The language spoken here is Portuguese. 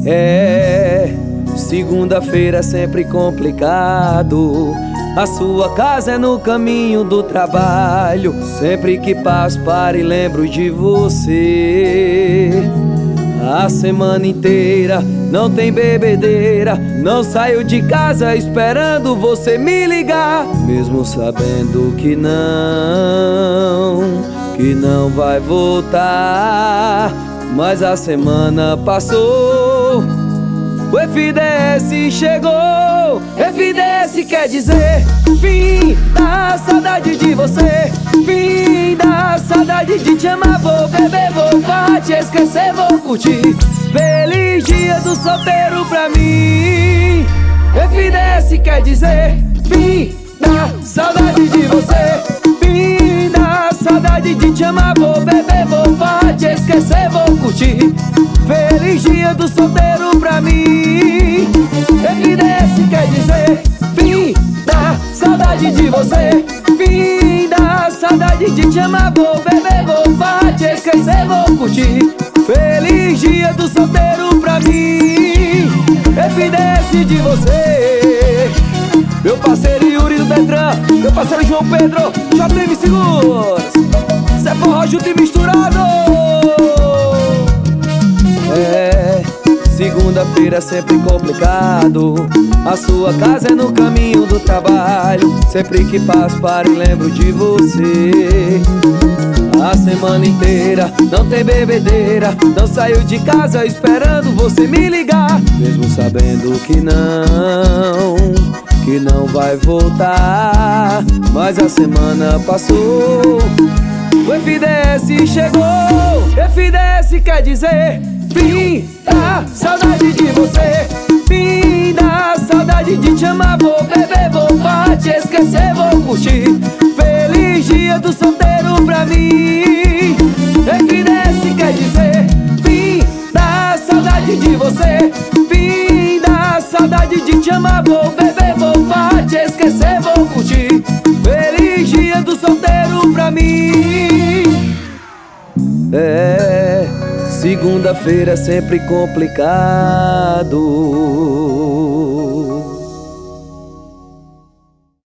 Segunda-feira é sempre complicado. A sua casa é no caminho do trabalho. Sempre que passo, paro e lembro de você. A semana inteira não tem bebedeira. Não saio de casa esperando você me ligar, mesmo sabendo que não vai voltar. Mas a semana passou, o FDS chegou. FDS quer dizer fim da saudade de você, fim da saudade de te amar. Vou beber, vou farrar, te esquecer, vou curtir. Feliz dia do solteiro pra mim. FDS quer dizer fim da saudade de você, fim da saudade de te amar. Vou beber, vou farrar, te esquecer, vou curtir. Feliz dia do solteiro pra mim. FDS quer dizer fim da saudade de você, fim da saudade de te amar. Vou beber, vou farrar, te esquecer, vou curtir. Feliz dia do solteiro pra mim. FDS de você. Meu parceiro Yuri do Detran, meu parceiro João Pedro, JM Seguros. Cê é forró junto e misturado. Segunda-feira é sempre complicado. A sua casa é no caminho do trabalho. Sempre que passo, paro e lembro de você. A semana inteira não tem bebedeira. Não saio de casa esperando você me ligar, mesmo sabendo que não vai voltar. Mas a semana passou, o FDS chegou. FDS quer dizer fim da saudade de você, fim da saudade de te amar. Vou beber, vou farrar, te esquecer, vou curtir. Feliz dia do solteiro pra mim. FDS quer dizer fim da saudade de você, fim da saudade de te amar. Vou beber, vou farrar, te esquecer, vou curtir. Feliz dia do solteiro pra mim. Segunda-feira é sempre complicado.